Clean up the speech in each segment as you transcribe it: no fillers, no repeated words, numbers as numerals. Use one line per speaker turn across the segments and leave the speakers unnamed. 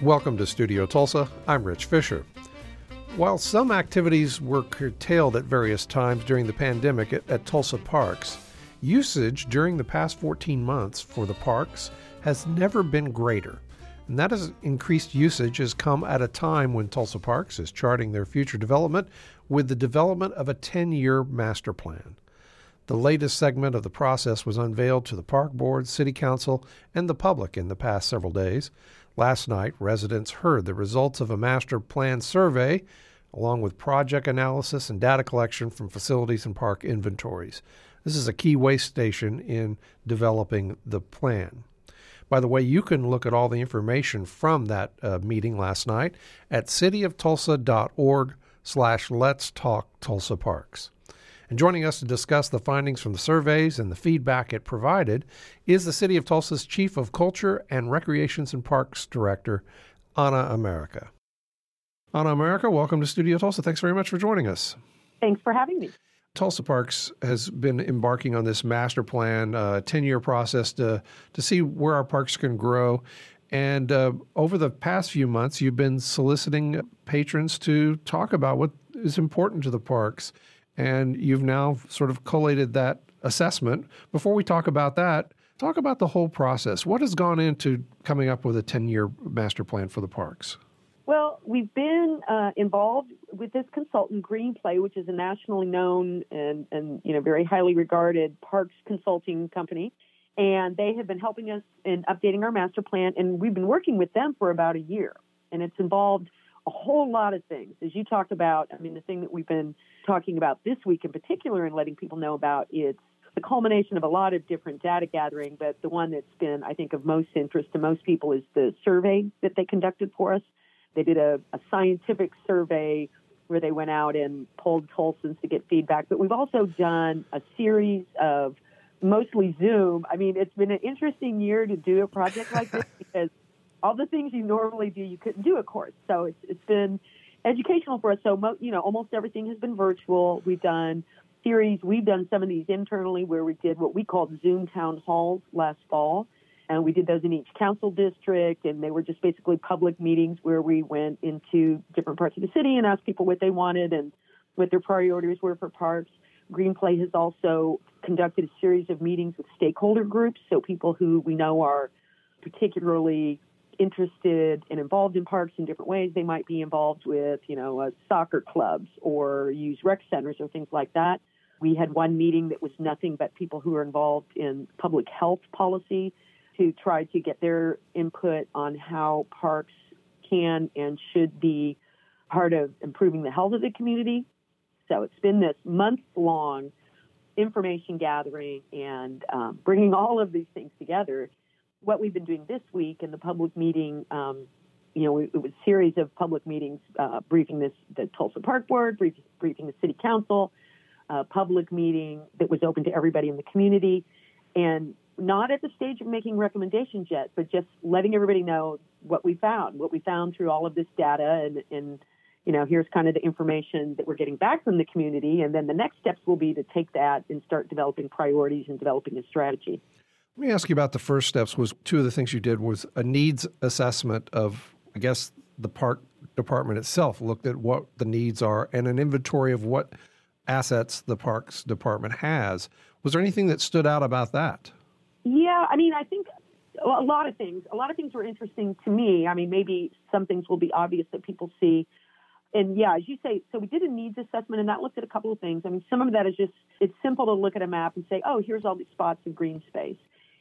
Welcome to Studio Tulsa. I'm Rich Fisher. While some activities were curtailed at various times during the pandemic at Tulsa parks, usage during the past 14 months for the parks has never been greater. And that increased usage has come at a time when Tulsa Parks is charting their future development with the development of a 10-year master plan. The latest segment of the process was unveiled to the park board, city council, and the public in the past several days. Last night, residents heard the results of a master plan survey, along with project analysis and data collection from facilities and park inventories. This is a key way station in developing the plan. By the way, you can look at all the information from that meeting last night at cityoftulsa.org/Let's Talk Tulsa Parks. And joining us to discuss the findings from the surveys and the feedback it provided is the City of Tulsa's Chief of Culture and Recreations and Parks Director, Ana America. Ana America, welcome to Studio Tulsa. Thanks very much for joining us.
Thanks for having me.
Tulsa Parks has been embarking on this master plan, 10-year process to see where our parks can grow. And over the past few months, you've been soliciting patrons to talk about what is important to the parks. And you've now sort of collated that assessment. Before we talk about that, talk about the whole process. What has gone into coming up with a 10-year master plan for the parks?
Well, we've been involved with this consultant, Greenplay, which is a nationally known and very highly regarded parks consulting company. And they have been helping us in updating our master plan. And we've been working with them for about a year. And it's involved a whole lot of things. As you talked about, the thing that we've been talking about this week in particular and letting people know about, it's the culmination of a lot of different data gathering, but the one that's been, I think, of most interest to most people is the survey that they conducted for us. They did a scientific survey where they went out and polled Tulsans to get feedback, but we've also done a series of mostly Zoom. It's been an interesting year to do a project like this because all the things you normally do, you couldn't do, of course. So it's been educational for us. So, almost everything has been virtual. We've done series. We've done some of these internally where we did what we called Zoom town halls last fall. And we did those in each council district. And they were just basically public meetings where we went into different parts of the city and asked people what they wanted and what their priorities were for parks. Greenplay has also conducted a series of meetings with stakeholder groups. So people who we know are particularly interested and involved in parks in different ways. They might be involved with, soccer clubs or use rec centers or things like that. We had one meeting that was nothing but people who are involved in public health policy to try to get their input on how parks can and should be part of improving the health of the community. So it's been this month-long information gathering and bringing all of these things together. What we've been doing this week in the public meeting, it was a series of public meetings, briefing the Tulsa Park Board, briefing the City Council, public meeting that was open to everybody in the community, and not at the stage of making recommendations yet, but just letting everybody know what we found through all of this data, and here's kind of the information that we're getting back from the community, and then the next steps will be to take that and start developing priorities and developing a strategy.
Let me ask you about the first steps. Was two of the things you did was a needs assessment of, I guess, the park department itself looked at what the needs are and an inventory of what assets the parks department has. Was there anything that stood out about that?
Yeah, I think a lot of things. A lot of things were interesting to me. Maybe some things will be obvious that people see. And yeah, as you say, so we did a needs assessment, and that looked at a couple of things. Some of that is just, it's simple to look at a map and say, oh, here's all these spots of green space.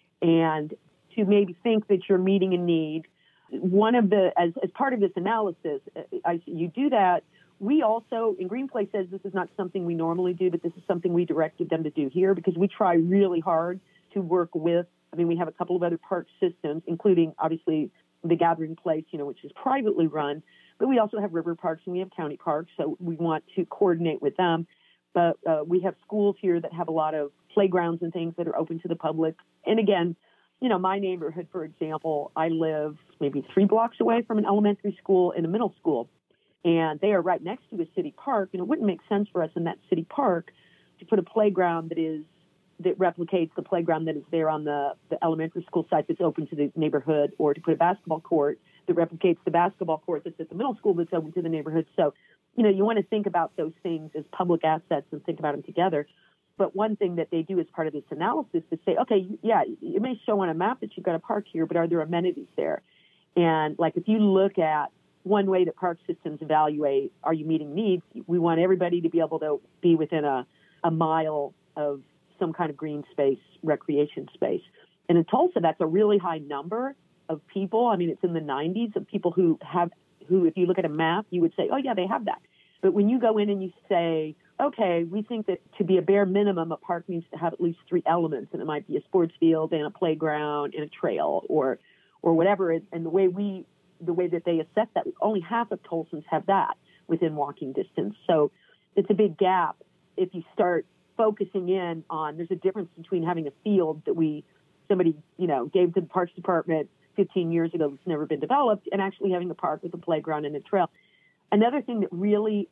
And to maybe think that you're meeting a need. One of the, as part of this analysis, you do that. We also, and Greenplay says this is not something we normally do, but this is something we directed them to do here because we try really hard to work with, we have a couple of other park systems, including obviously the Gathering Place, which is privately run, but we also have river parks and we have county parks, so we want to coordinate with them. But we have schools here that have a lot of playgrounds and things that are open to the public. And again, my neighborhood, for example, I live maybe 3 blocks away from an elementary school and a middle school, and they are right next to a city park. And it wouldn't make sense for us in that city park to put a playground that replicates the playground that is there on the elementary school site that's open to the neighborhood, or to put a basketball court that replicates the basketball court that's at the middle school that's open to the neighborhood. So, you want to think about those things as public assets and think about them together. But one thing that they do as part of this analysis is say, okay, yeah, it may show on a map that you've got a park here, but are there amenities there? And like if you look at one way that park systems evaluate, are you meeting needs? We want everybody to be able to be within a mile of some kind of green space, recreation space. And in Tulsa, that's a really high number of people. I mean, it's in the 90s of people who, if you look at a map, you would say, oh, yeah, they have that. But when you go in and you say, okay, we think that to be a bare minimum, a park needs to have at least 3 elements, and it might be a sports field and a playground and a trail or whatever. And the way that they assess that, only half of Tulsans have that within walking distance. So it's a big gap if you start focusing in on, there's a difference between having a field that somebody gave to the Parks Department 15 years ago that's never been developed, and actually having a park with a playground and a trail. Another thing that really,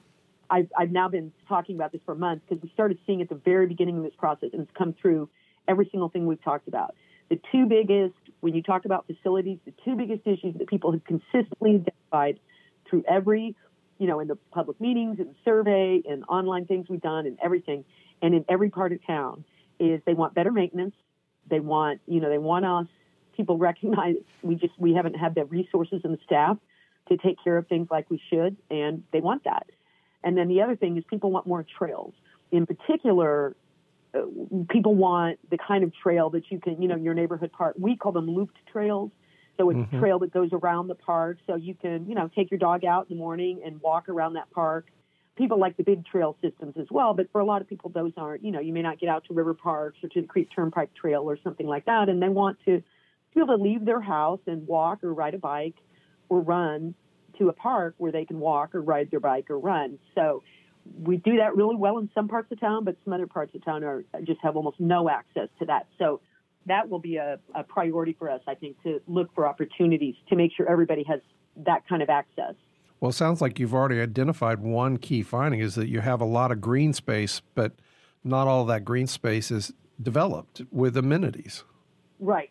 I've now been talking about this for months because we started seeing at the very beginning of this process, and it's come through every single thing we've talked about. The two biggest, when you talk about facilities, the two biggest issues that people have consistently identified through every, in the public meetings, in the survey, and online things we've done, and everything, and in every part of town, is they want better maintenance. They want, they want us. People recognize we haven't had the resources and the staff to take care of things like we should, and they want that. And then the other thing is people want more trails. In particular, people want the kind of trail that you can, your neighborhood park. We call them looped trails. So it's a trail that goes around the park. So you can, take your dog out in the morning and walk around that park. People like the big trail systems as well. But for a lot of people, those aren't, you may not get out to river parks or to the Creek Turnpike Trail or something like that. And they want to be able to leave their house and walk or ride a bike or run to a park where they can walk or ride their bike or run. So we do that really well in some parts of town, but some other parts of town just have almost no access to that. So that will be a priority for us, I think, to look for opportunities to make sure everybody has that kind of access.
Well, it sounds like you've already identified one key finding is that you have a lot of green space, but not all that green space is developed with amenities.
Right.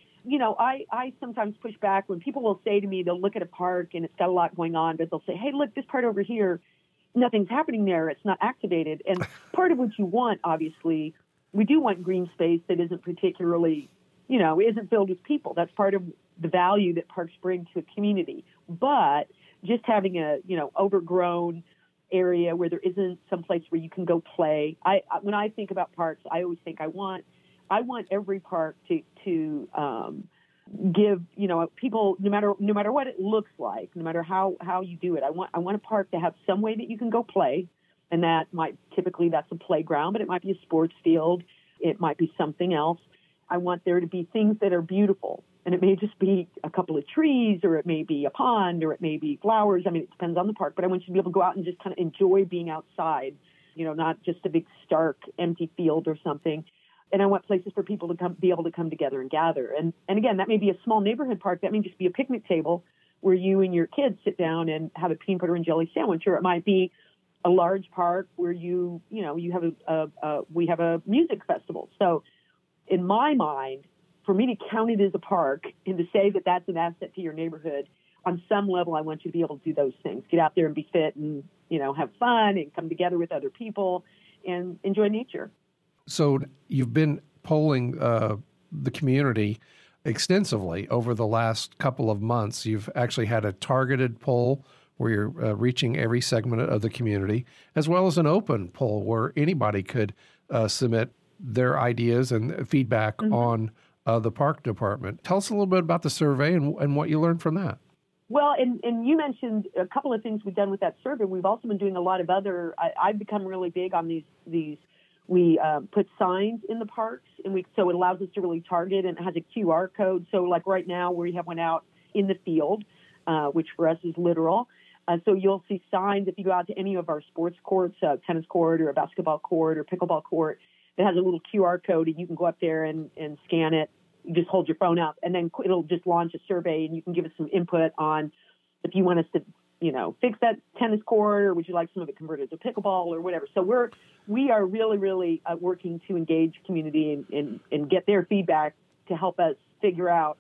I sometimes push back when people will say to me, they'll look at a park and it's got a lot going on, but they'll say, hey, look, this part over here, nothing's happening there. It's not activated. And part of what you want, obviously, we do want green space that isn't particularly, isn't filled with people. That's part of the value that parks bring to a community. But just having a, overgrown area where there isn't some place where you can go play. When I think about parks, I always think I want every park to give, people, no matter what it looks like, no matter how you do it, I want a park to have some way that you can go play. And that's a playground, but it might be a sports field. It might be something else. I want there to be things that are beautiful. And it may just be a couple of trees, or it may be a pond, or it may be flowers. I mean, it depends on the park, but I want you to be able to go out and just kind of enjoy being outside, not just a big, stark, empty field or something. And I want places for people to be able to come together and gather. And again, that may be a small neighborhood park. That may just be a picnic table where you and your kids sit down and have a peanut butter and jelly sandwich. Or it might be a large park where we have a music festival. So in my mind, for me to count it as a park and to say that that's an asset to your neighborhood, on some level, I want you to be able to do those things. Get out there and be fit and, have fun and come together with other people and enjoy nature.
So you've been polling the community extensively over the last couple of months. You've actually had a targeted poll where you're reaching every segment of the community, as well as an open poll where anybody could submit their ideas and feedback on the park department. Tell us a little bit about the survey and what you learned from that.
Well, and you mentioned a couple of things we've done with that survey. We've also been doing a lot of other, I've become really big on these. We put signs in the parks, and so it allows us to really target, and it has a QR code. So like right now we have one out in the field, which for us is literal. So you'll see signs if you go out to any of our sports courts, a tennis court or a basketball court or pickleball court, that has a little QR code, and you can go up there and scan it. You just hold your phone up, and then it'll just launch a survey, and you can give us some input on if you want us to, fix that tennis court, or would you like some of it converted to pickleball or whatever. So we are really, really working to engage community and get their feedback to help us figure out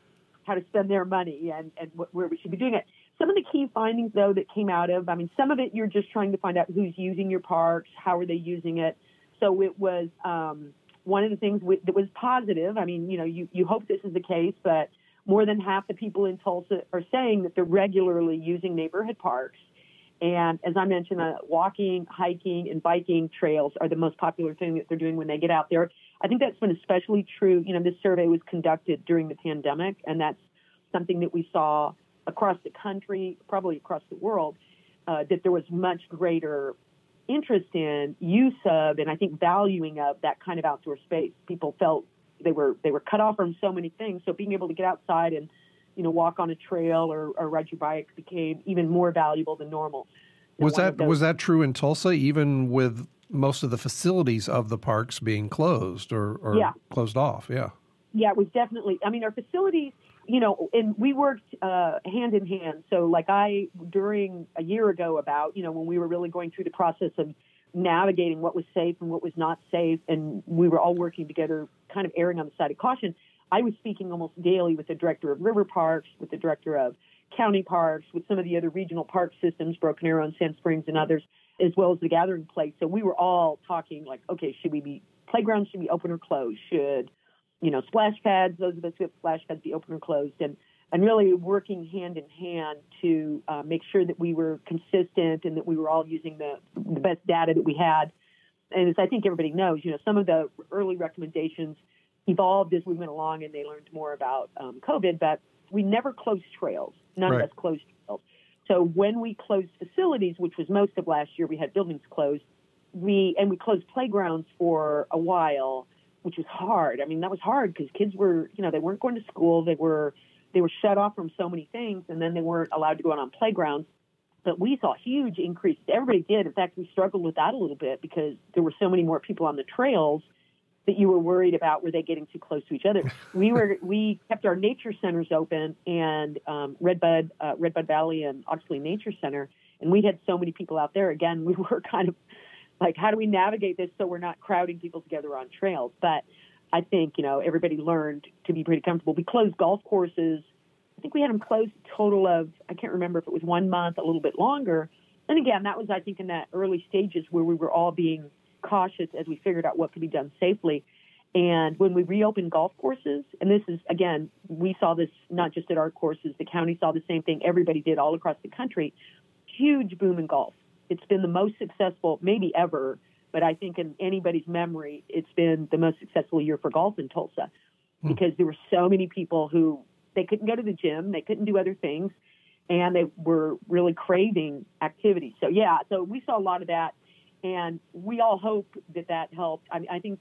how to spend their money and where we should be doing it. Some of the key findings, though, that came out of, I mean, some of it you're just trying to find out who's using your parks, how are they using it. So it was one of the things that was positive. I mean, you hope this is the case, but more than half the people in Tulsa are saying that they're regularly using neighborhood parks. And as I mentioned, walking, hiking, and biking trails are the most popular thing that they're doing when they get out there. I think that's been especially true. This survey was conducted during the pandemic, and that's something that we saw across the country, probably across the world, that there was much greater interest in use of, and I think valuing of, that kind of outdoor space. People felt they were cut off from so many things, so being able to get outside and walk on a trail or ride your bike became even more valuable than normal.
Was that true in Tulsa, even with most of the facilities of the parks being closed or closed off? Yeah.
Yeah, it was definitely. I mean, our facilities, and we worked hand in hand. So like during a year ago when we were really going through the process of navigating what was safe and what was not safe, and we were all working together, kind of erring on the side of caution, I was speaking almost daily with the director of river parks, with the director of county parks, with some of the other regional park systems, Broken Arrow and Sand Springs and others, as well as the Gathering Place. So we were all talking like, okay, playgrounds should be open or closed? Should, splash pads, those of us who have splash pads, be open or closed? And really working hand in hand to make sure that we were consistent and that we were all using the best data that we had. And as I think everybody knows, some of the early recommendations evolved as we went along and they learned more about COVID, but we never closed trails. None of us closed trails. So when we closed facilities, which was most of last year, we had buildings closed, we closed playgrounds for a while, which was hard. I mean, that was hard because kids were, they weren't going to school. They were shut off from so many things, and then they weren't allowed to go out on playgrounds. But we saw huge increases. Everybody did. In fact, we struggled with that a little bit because there were so many more people on the trails that you were worried about, were they getting too close to each other? We kept our nature centers open, and Redbud Valley and Oxley Nature Center, and we had so many people out there. Again, we were kind of like, how do we navigate this so we're not crowding people together on trails? But I think, everybody learned to be pretty comfortable. We closed golf courses. I think we had them closed a total of, I can't remember if it was 1 month, a little bit longer. And again, that was, I think, in that early stages where we were all being cautious as we figured out what could be done safely. And when we reopened golf courses, and this is, again, we saw this not just at our courses, the county saw the same thing, everybody did all across the country, huge boom in golf. It's been the most successful, maybe ever, but I think in anybody's memory, it's been the most successful year for golf in Tulsa because there were so many people who, they couldn't go to the gym, they couldn't do other things, and they were really craving activity. So we saw a lot of that. And we all hope that helped. I think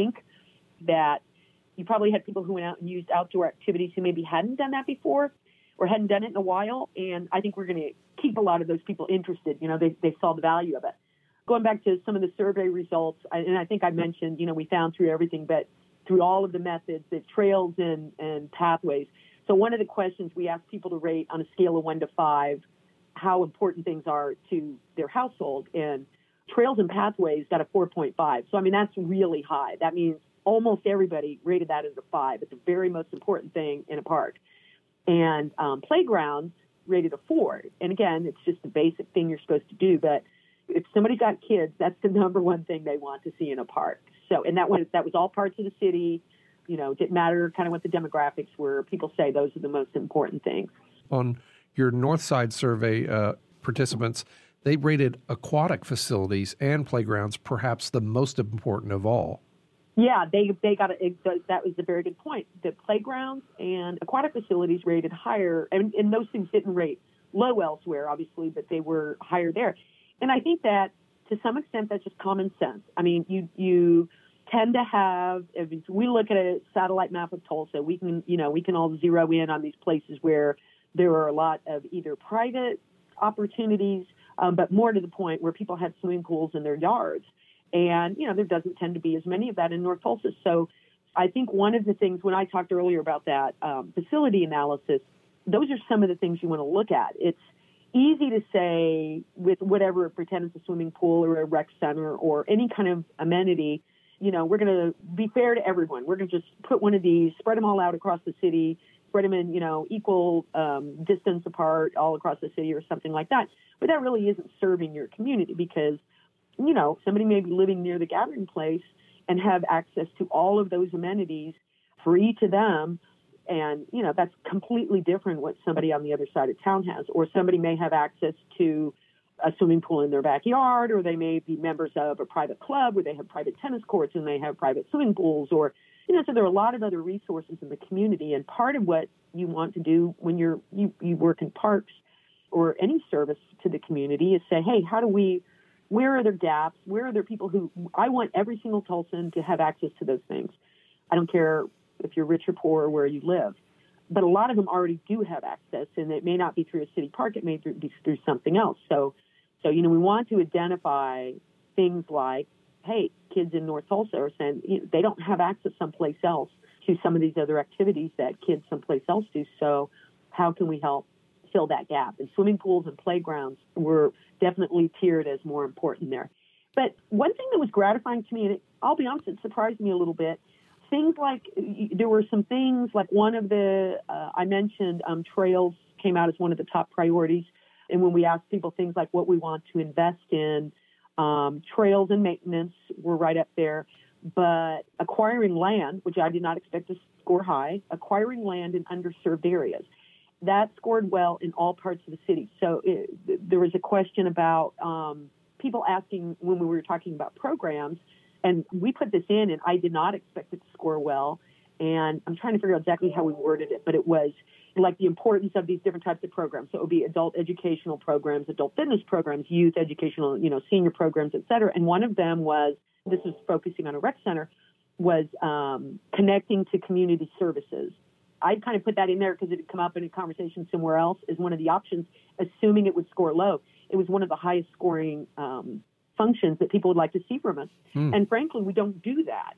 that you probably had people who went out and used outdoor activities who maybe hadn't done that before or hadn't done it in a while. And I think we're going to keep a lot of those people interested. They saw the value of it. Going back to some of the survey results, and I think I mentioned, we found through everything, but through all of the methods, the trails and pathways. So one of the questions we asked people to rate on a scale of 1 to 5, how important things are to their household. And trails and pathways got a 4.5. So, I mean, that's really high. That means almost everybody rated that as a 5. It's the very most important thing in a park. And playgrounds rated a 4. And again, it's just the basic thing you're supposed to do. But if somebody's got kids, that's the number one thing they want to see in a park. So, and that was all parts of the city. Didn't matter kind of what the demographics were. People say those are the most important things.
On your Northside survey participants, they rated aquatic facilities and playgrounds perhaps the most important of all.
Yeah, they got that was a very good point. The playgrounds and aquatic facilities rated higher, and those things didn't rate low elsewhere, obviously, but they were higher there. And I think that to some extent that's just common sense. I mean, you tend to have, if we look at a satellite map of Tulsa, we can all zero in on these places where there are a lot of either private opportunities, but more to the point where people have swimming pools in their yards. And, there doesn't tend to be as many of that in North Tulsa. So I think one of the things, when I talked earlier about that facility analysis, those are some of the things you want to look at. It's easy to say with whatever, pretend it's a swimming pool or a rec center or any kind of amenity, we're going to be fair to everyone. We're going to just put one of these, spread them all out across the city, spread them in, equal distance apart all across the city or something like that. But that really isn't serving your community because, somebody may be living near the gathering place and have access to all of those amenities free to them. And, that's completely different what somebody on the other side of town has. Or somebody may have access to a swimming pool in their backyard, or they may be members of a private club where they have private tennis courts and they have private swimming pools, or, so there are a lot of other resources in the community. And part of what you want to do when you work in parks or any service to the community is say, hey, where are there gaps? Where are there people I want every single Tulsan to have access to those things. I don't care if you're rich or poor or where you live. But a lot of them already do have access, and it may not be through a city park. It may be through something else. So, we want to identify things like, hey, kids in North Tulsa are saying they don't have access someplace else to some of these other activities that kids someplace else do. So how can we help fill that gap? And swimming pools and playgrounds were definitely tiered as more important there. But one thing that was gratifying to me, and I'll be honest, it surprised me a little bit, things like there were some things like one of the, I mentioned trails came out as one of the top priorities. And when we asked people things like what we want to invest in, trails and maintenance were right up there. But acquiring land, which I did not expect to score high, acquiring land in underserved areas, that scored well in all parts of the city. So there was a question about people asking when we were talking about programs, and we put this in, and I did not expect it to score well. And I'm trying to figure out exactly how we worded it, but it was like the importance of these different types of programs. So it would be adult educational programs, adult fitness programs, youth educational, senior programs, et cetera. And one of them was, this is focusing on a rec center, was connecting to community services. I kind of put that in there because it had come up in a conversation somewhere else as one of the options, assuming it would score low. It was one of the highest scoring functions that people would like to see from us. And frankly, we don't do that.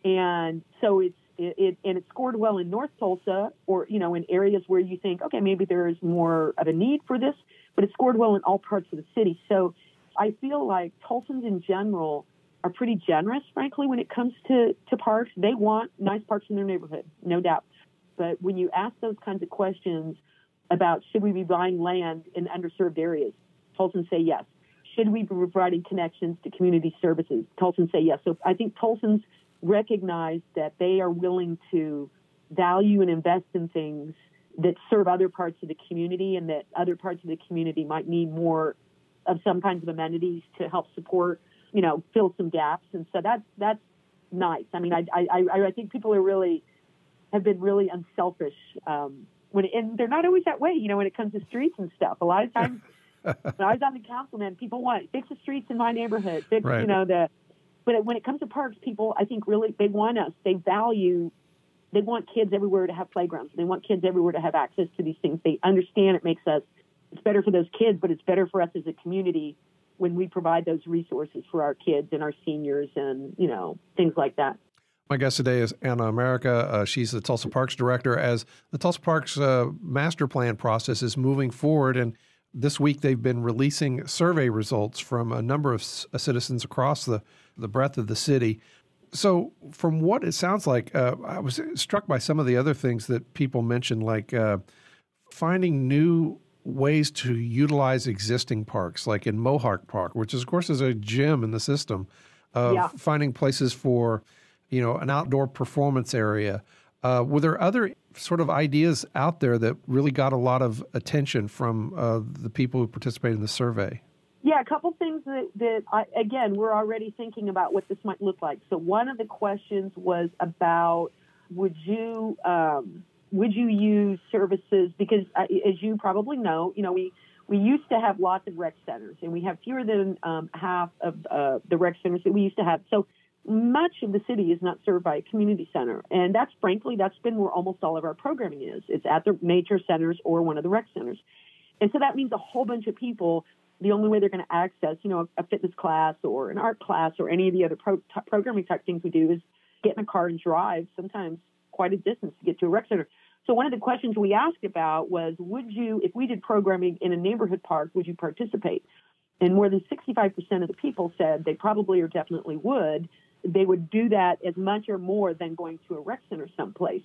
And so it scored well in North Tulsa or, in areas where you think, okay, maybe there is more of a need for this, but it scored well in all parts of the city. So I feel like Tulsans in general are pretty generous, frankly, when it comes to parks. They want nice parks in their neighborhood, no doubt. But when you ask those kinds of questions about should we be buying land in underserved areas, Tulsans say yes. Should we be providing connections to community services? Tulsans say yes. So I think Tulsans recognize that they are willing to value and invest in things that serve other parts of the community and that other parts of the community might need more of some kinds of amenities to help support, fill some gaps. And so that's nice. I mean, I think people have been really unselfish and they're not always that way, when it comes to streets and stuff. A lot of times when I was on the council, man, people want fix the streets in my neighborhood, fix,
right.
But when it comes to parks, people, I think, really, they want kids everywhere to have playgrounds. They want kids everywhere to have access to these things. They understand it's better for those kids, but it's better for us as a community when we provide those resources for our kids and our seniors and, things like that.
My guest today is Anna America. She's the Tulsa Parks Director. As the Tulsa Parks master plan process is moving forward, and this week they've been releasing survey results from a number of citizens across the breadth of the city. So from what it sounds like, I was struck by some of the other things that people mentioned, like finding new ways to utilize existing parks, like in Mohawk Park, which is, of course, is a gem in the system, of finding places for, an outdoor performance area. Were there other sort of ideas out there that really got a lot of attention from the people who participated in the survey?
Yeah, a couple things that we're already thinking about what this might look like. So one of the questions was about would you use services, because as you probably know, we used to have lots of rec centers, and we have fewer than half of the rec centers that we used to have. So much of the city is not served by a community center, and that's been where almost all of our programming is. It's at the nature centers or one of the rec centers. And so that means a whole bunch of people, the only way they're going to access, a fitness class or an art class or any of the other programming type things we do is get in a car and drive sometimes quite a distance to get to a rec center. So one of the questions we asked about was, if we did programming in a neighborhood park, would you participate? And more than 65% of the people said they probably or definitely would. They would do that as much or more than going to a rec center someplace.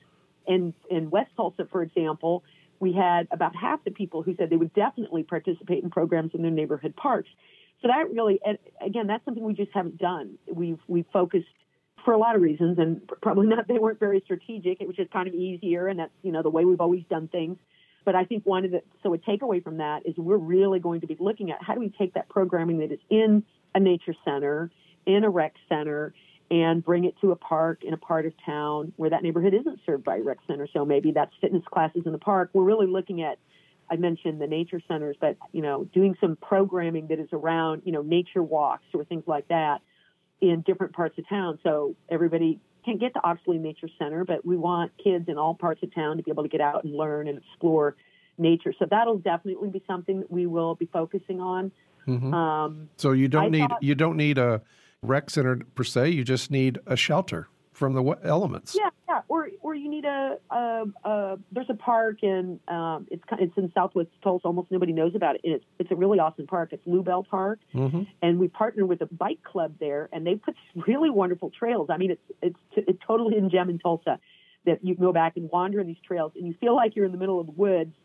In West Tulsa, for example, we had about half the people who said they would definitely participate in programs in their neighborhood parks. So that really, again, that's something we just haven't done. We've focused for a lot of reasons, and probably not, they weren't very strategic. It was just kind of easier, and that's, the way we've always done things. But I think a takeaway from that is we're really going to be looking at how do we take that programming that is in a nature center, in a rec center, and bring it to a park in a part of town where that neighborhood isn't served by a rec center. So maybe that's fitness classes in the park. We're really looking at, I mentioned the nature centers, but, doing some programming that is around, nature walks or things like that in different parts of town. So everybody can't get to Oxley Nature Center, but we want kids in all parts of town to be able to get out and learn and explore nature. So that'll definitely be something that we will be focusing on.
Mm-hmm. So you don't need a rec center per se. You just need a shelter from the elements.
Yeah. Or you need there's a park in it's in Southwest Tulsa. Almost nobody knows about it. It's a really awesome park. It's Lou Bell Park, mm-hmm. and we partnered with a bike club there, and they put really wonderful trails. I mean, it's totally hidden gem in Tulsa that you can go back and wander in these trails, and you feel like you're in the middle of the woods,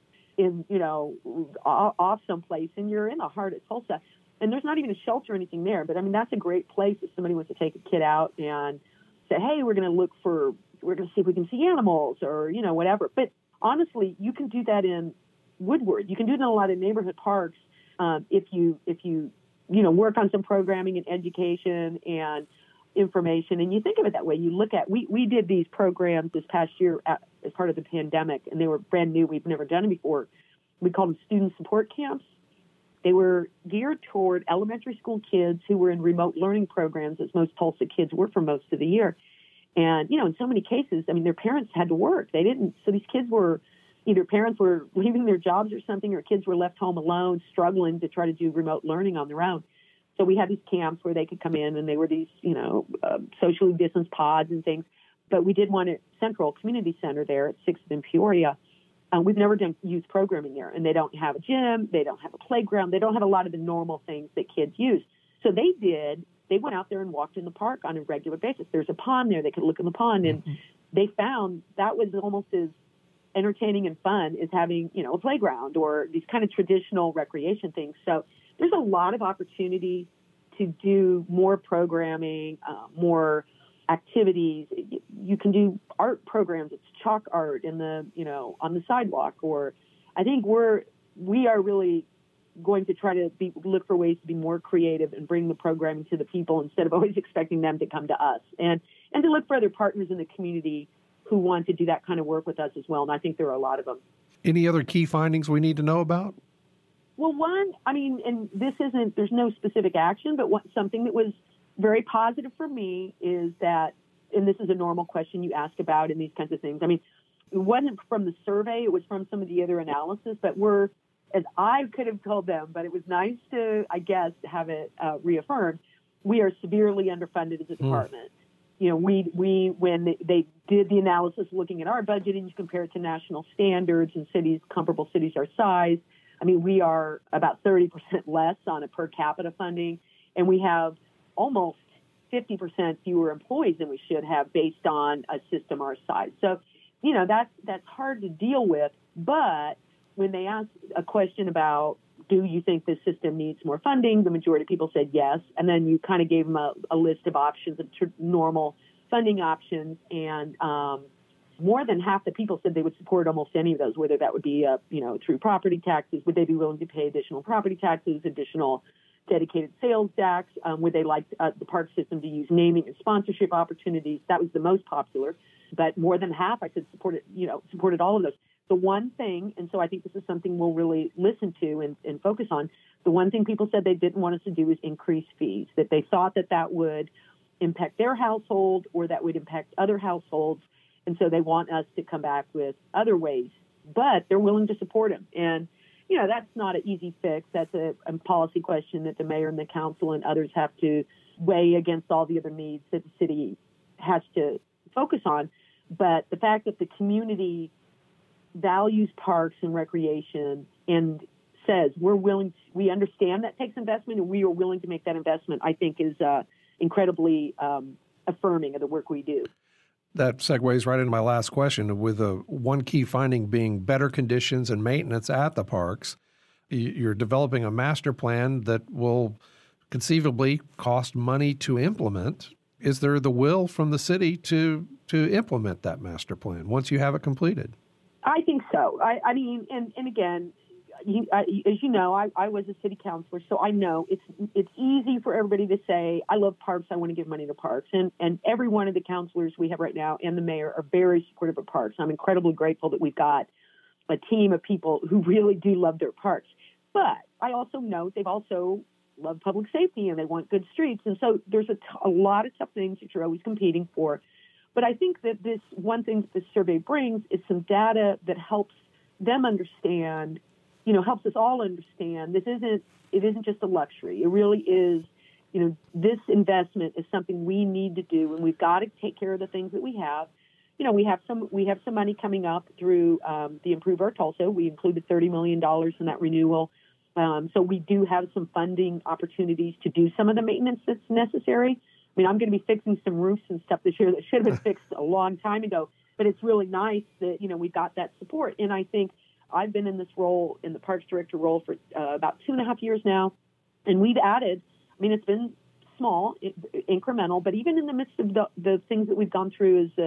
off someplace, and you're in the heart of Tulsa. And there's not even a shelter or anything there, but I mean that's a great place if somebody wants to take a kid out and say, hey, we're going to see if we can see animals or, whatever. But honestly, you can do that in Woodward. You can do it in a lot of neighborhood parks if you work on some programming and education and information. And you think of it that way. You look at, we did these programs this past year as part of the pandemic, and they were brand new. We've never done it before. We called them student support camps. They were geared toward elementary school kids who were in remote learning programs, as most Tulsa kids were for most of the year. And, in so many cases, I mean, their parents had to work. They didn't. So these kids were, either parents were leaving their jobs or something, or kids were left home alone, struggling to try to do remote learning on their own. So we had these camps where they could come in, and they were these, socially distanced pods and things. But we did one at Central Community Center there at 6th and Peoria. We've never done youth programming there, and they don't have a gym, they don't have a playground, they don't have a lot of the normal things that kids use. So they went out there and walked in the park on a regular basis. There's a pond there, they could look in the pond, and they found that was almost as entertaining and fun as having, a playground or these kind of traditional recreation things. So there's a lot of opportunity to do more programming, more activities. You can do art programs. It's chalk art in the, on the sidewalk. Or I think we are really going to try to look for ways to be more creative and bring the programming to the people instead of always expecting them to come to us, and to look for other partners in the community who want to do that kind of work with us as well. And I think there are a lot of them.
Any other key findings we need to know about?
Well, and there's no specific action, but something that was very positive for me is that, and this is a normal question you ask about in these kinds of things. I mean, it wasn't from the survey, it was from some of the other analysis, but as I could have told them, but it was nice to, I guess, have it reaffirmed, we are severely underfunded as a department. When they did the analysis looking at our budget and you compare it to national standards and comparable cities our size, I mean, we are about 30% less on a per capita funding, and we have almost 50% fewer employees than we should have based on a system our size. So, that's hard to deal with. But when they asked a question about, do you think this system needs more funding, the majority of people said yes. And then you kind of gave them a list of options, of normal funding options. And more than half the people said they would support almost any of those, whether that would be, through property taxes. Would they be willing to pay additional property taxes, additional dedicated sales tax? Would they like the park system to use naming and sponsorship opportunities? That was the most popular. But more than half, I said, supported all of those. The one thing, and so I think this is something we'll really listen to and focus on, the one thing people said they didn't want us to do is increase fees, that they thought that would impact their household or that would impact other households. And so they want us to come back with other ways, but they're willing to support them. And, that's not an easy fix. That's a policy question that the mayor and the council and others have to weigh against all the other needs that the city has to focus on. But the fact that the community values parks and recreation and says we understand that takes investment and we are willing to make that investment, I think is incredibly affirming of the work we do.
That segues right into my last question, with one key finding being better conditions and maintenance at the parks. You're developing a master plan that will conceivably cost money to implement. Is there the will from the city to implement that master plan once you have it completed?
I think so. I mean, and again, as you know, I was a city councilor, so I know it's easy for everybody to say, I love parks, I want to give money to parks. And every one of the councilors we have right now and the mayor are very supportive of parks. I'm incredibly grateful that we've got a team of people who really do love their parks. But I also know they've also loved public safety and they want good streets. And so there's a lot of tough things that you're always competing for. But I think that this one thing that this survey brings is some data that helps them understand, helps us all understand it isn't just a luxury. It really is, this investment is something we need to do, and we've got to take care of the things that we have. We have some money coming up through the Improve Our Tulsa. We included $30 million in that renewal. So we do have some funding opportunities to do some of the maintenance that's necessary. I mean, I'm going to be fixing some roofs and stuff this year that should have been fixed a long time ago, but it's really nice that, we've got that support. And I think I've been in this role, in the Parks Director role, for about 2.5 years now, and we've added, it's been small, incremental, but even in the midst of the things that we've gone through as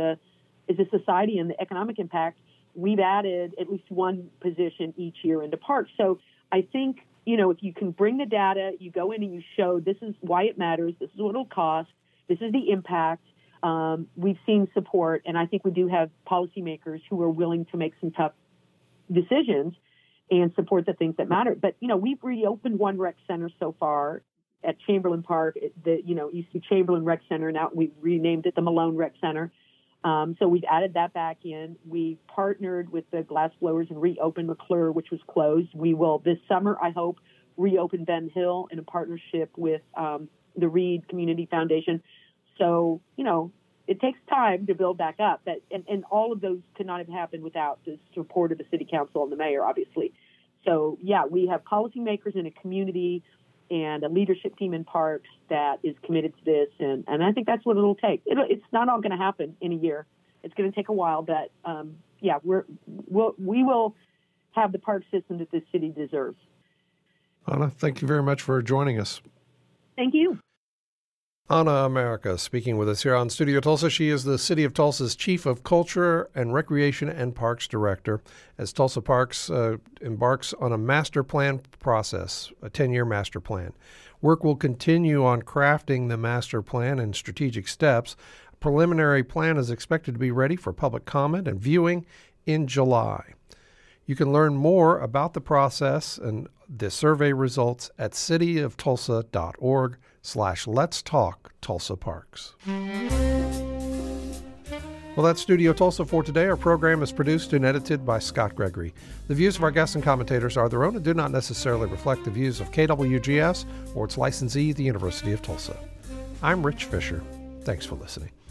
a society and the economic impact, we've added at least one position each year into parks. So I think, if you can bring the data, you go in and you show this is why it matters, this is what it'll cost, this is the impact. We've seen support, and I think we do have policymakers who are willing to make some tough decisions and support the things that matter. But, we've reopened one rec center so far at Chamberlain Park. Used to be Chamberlain Rec Center. Now we've renamed it the Malone Rec Center. So we've added that back in. We partnered with the glass blowers and reopened McClure, which was closed. We will this summer, I hope, reopen Ben Hill in a partnership with the Reed Community Foundation. So, it takes time to build back up. And all of those could not have happened without the support of the city council and the mayor, obviously. So, yeah, we have policymakers in a community and a leadership team in parks that is committed to this. And I think that's what it'll take. It's not all going to happen in a year. It's going to take a while. But, we will have the park system that this city deserves.
Anna, thank you very much for joining us.
Thank you.
Anna America speaking with us here on Studio Tulsa. She is the City of Tulsa's Chief of Culture and Recreation and Parks Director, as Tulsa Parks embarks on a master plan process, a 10-year master plan. Work will continue on crafting the master plan and strategic steps. A preliminary plan is expected to be ready for public comment and viewing in July. You can learn more about the process and the survey results at cityoftulsa.org/Let's Talk Tulsa Parks. Well, that's Studio Tulsa for today. Our program is produced and edited by Scott Gregory. The views of our guests and commentators are their own and do not necessarily reflect the views of KWGS or its licensee, the University of Tulsa. I'm Rich Fisher. Thanks for listening.